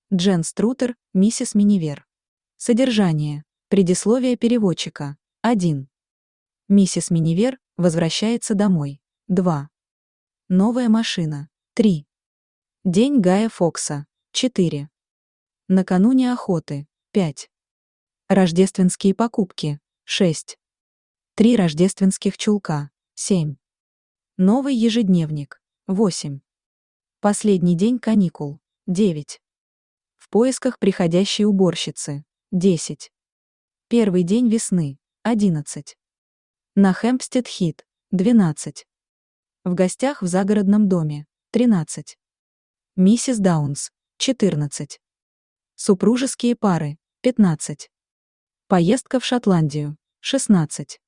Джен Струтер, миссис Минивер. Содержание. Предисловие переводчика. 1. Миссис Минивер возвращается домой. 2. Новая машина. 3. День Гая Фокса. 4. Накануне охоты. 5. Рождественские покупки. 6. 3 рождественских чулка. 7. Новый ежедневник. 8. Последний день каникул. 9. В поисках приходящей уборщицы. 10. Первый день весны. 11. На Хэмпстед-Хит. 12. В гостях в загородном доме. 13. Миссис Даунс. 14. Супружеские пары. 15. Поездка в Шотландию. 16.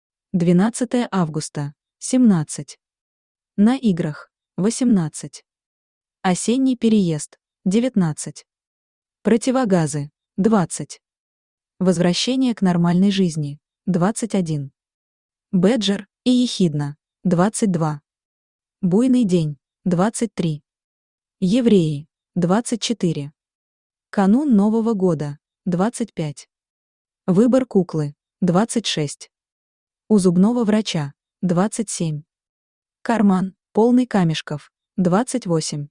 12 августа. 17. На играх. 18. Осенний переезд. 19. Противогазы. 20. Возвращение к нормальной жизни. 21. Бэджер и ехидна. 22. Буйный день. 23. Евреи. 24. Канун Нового года. 25. Выбор куклы. 26. У зубного врача. 27. Карман, полный камешков. 28.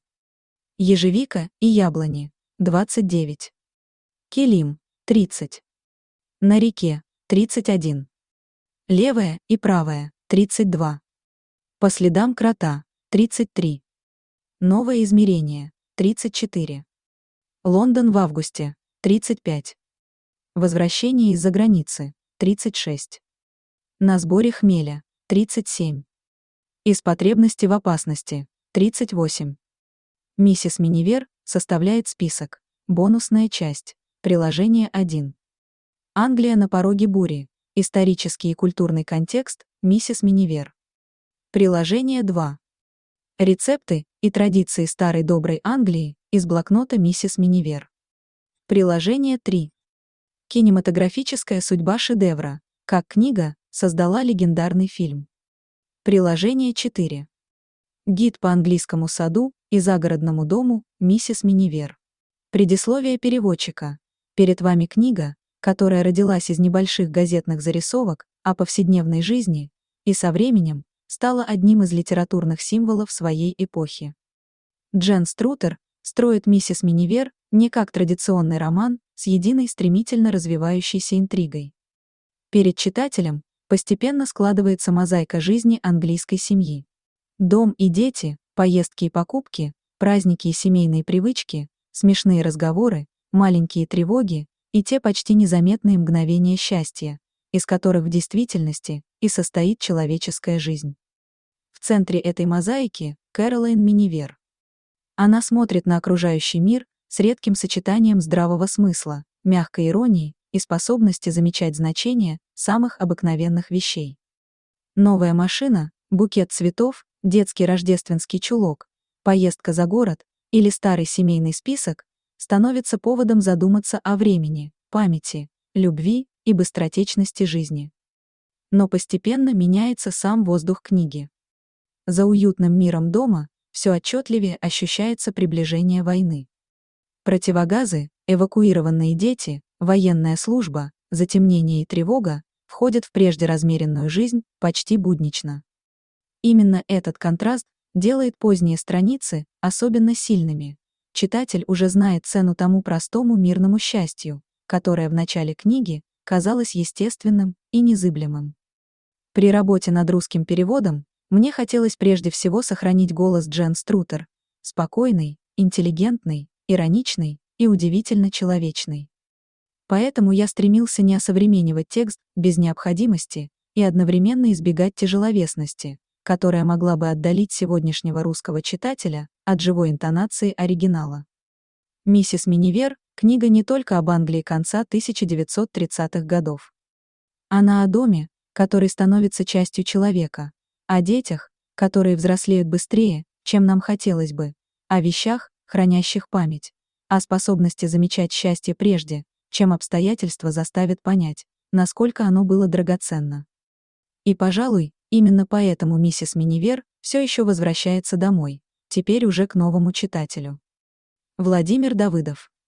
Ежевика и яблони. 29. Килим. 30. На реке. 31. Левая и правая. 32. По следам крота. 33. Новое измерение. 34. Лондон в августе. 35. Возвращение из-за границы. 36. На сборе хмеля. 37. Из потребности в опасности. 38. Миссис Минивер составляет список. Бонусная часть. Приложение 1. Англия на пороге бури. Исторический и культурный контекст. Миссис Минивер. Приложение 2. Рецепты и традиции старой доброй Англии из блокнота миссис Минивер. Приложение 3. Кинематографическая судьба шедевра. Как книга создала легендарный фильм. Приложение 4. Гид по английскому саду и загородному дому миссис Минивер. Предисловие переводчика. Перед вами книга, которая родилась из небольших газетных зарисовок о повседневной жизни и со временем стала одним из литературных символов своей эпохи. Джен Струтер строит миссис Минивер не как традиционный роман с единой стремительно развивающейся интригой. Перед читателем постепенно складывается мозаика жизни английской семьи. Дом и дети, поездки и покупки, праздники и семейные привычки, смешные разговоры, маленькие тревоги и те почти незаметные мгновения счастья, из которых в действительности и состоит человеческая жизнь. В центре этой мозаики Кэролайн Минивер. Она смотрит на окружающий мир с редким сочетанием здравого смысла, мягкой иронии и способности замечать значение самых обыкновенных вещей. Новая машина, букет цветов, детский рождественский чулок, поездка за город или старый семейный список становится поводом задуматься о времени, памяти, любви и быстротечности жизни. Но постепенно меняется сам воздух книги. За уютным миром дома все отчетливее ощущается приближение войны. Противогазы, эвакуированные дети, военная служба, затемнение и тревога входят в прежде размеренную жизнь почти буднично. Именно этот контраст делает поздние страницы особенно сильными. Читатель уже знает цену тому простому мирному счастью, которое в начале книги казалось естественным и незыблемым. При работе над русским переводом мне хотелось прежде всего сохранить голос Джен Струтер, спокойный, интеллигентный, ироничный и удивительно человечный. Поэтому я стремился не осовременивать текст без необходимости и одновременно избегать тяжеловесности, которая могла бы отдалить сегодняшнего русского читателя от живой интонации оригинала. «Миссис Минивер» — книга не только об Англии конца 1930-х годов. Она о доме, который становится частью человека, о детях, которые взрослеют быстрее, чем нам хотелось бы, о вещах, хранящих память, о способности замечать счастье прежде, чем обстоятельства заставят понять, насколько оно было драгоценно. И, пожалуй, именно поэтому миссис Минивер все еще возвращается домой, теперь уже к новому читателю. Владимир Давыдов.